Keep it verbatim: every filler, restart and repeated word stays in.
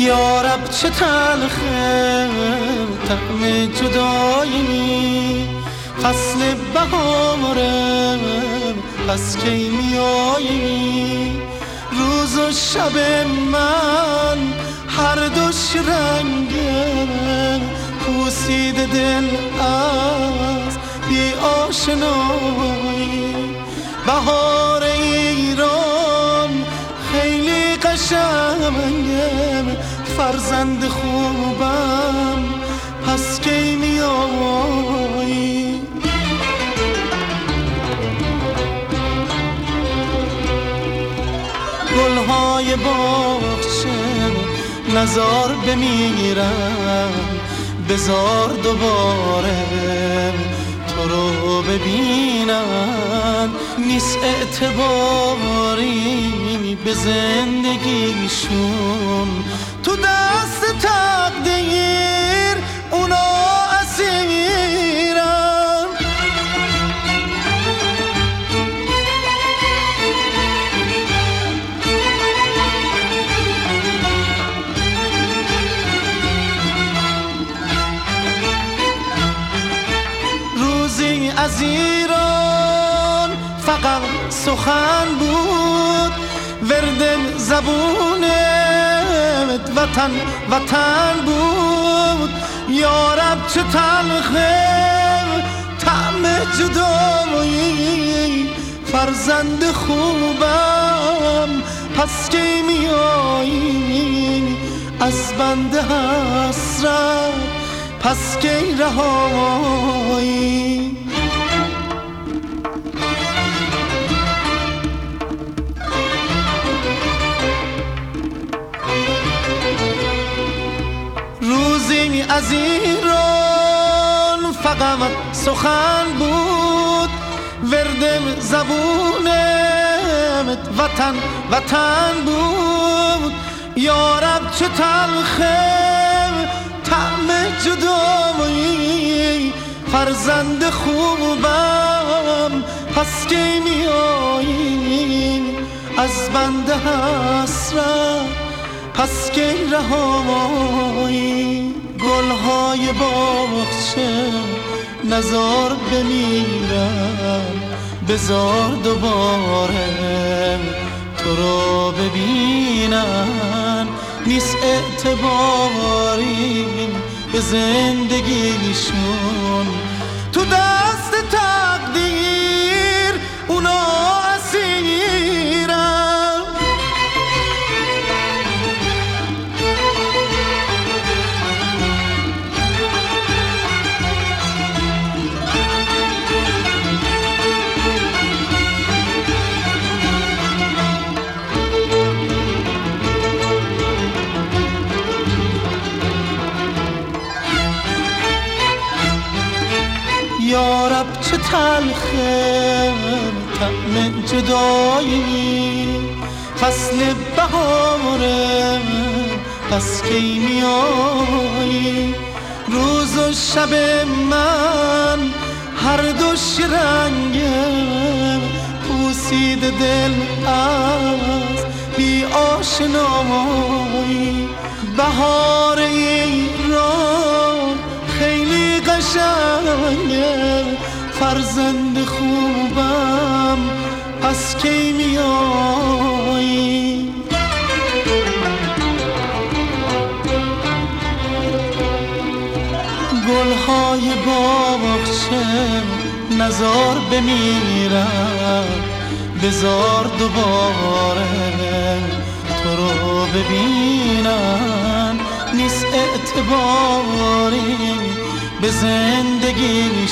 یارب چه تلخه طعم جدایی، فصل بهاره پس کی میایی؟ روز و شب من هر دوش رنگه، پوسیده دل از بی آشنایی. بهار ایران خیلی قشنگه، فرزند خوبم پس کی میایی؟ گلهای باغچه نزار بمیرم، بزار دوباره تو رو ببینم. نیست اعتباری به زندگیشون، تو دست تقدیر اونا اسیرن. روزی از ایران فقط سخن بود، ورد زبونت وطن وطن بود. یارب چه تلخه طعم جدایی، فرزند خوبم پس کی میایی؟ از بند حسرت پس کی رهایی؟ روزی از ایران فقط سخن بود، وردم زبونت وطن وطن بود. یارب چه تلخه طعم جدایی، فرزند خوبم پس کی میایی؟ از بند حسرت پس کی رهایی؟ گلهای باغچه نزار بمیرم، بزار دوباره تو رو ببینم. نیست اعتباری به زندگیشون، تو دست تقدیر اونا اسیرن. یارب چه تلخه طعم جدایی، فصل بهاره پس کی میایی؟ روز و شب من هر دوش رنگه، پوسیده دل از بی آشنایی. بهار ایران خیلی قشنگه، فرزند خوبم پس کی میایی؟ گلهای باغچه نزار بمیرم، بزار دوباره تو رو ببینم. نیست اعتباری به زندگیشون،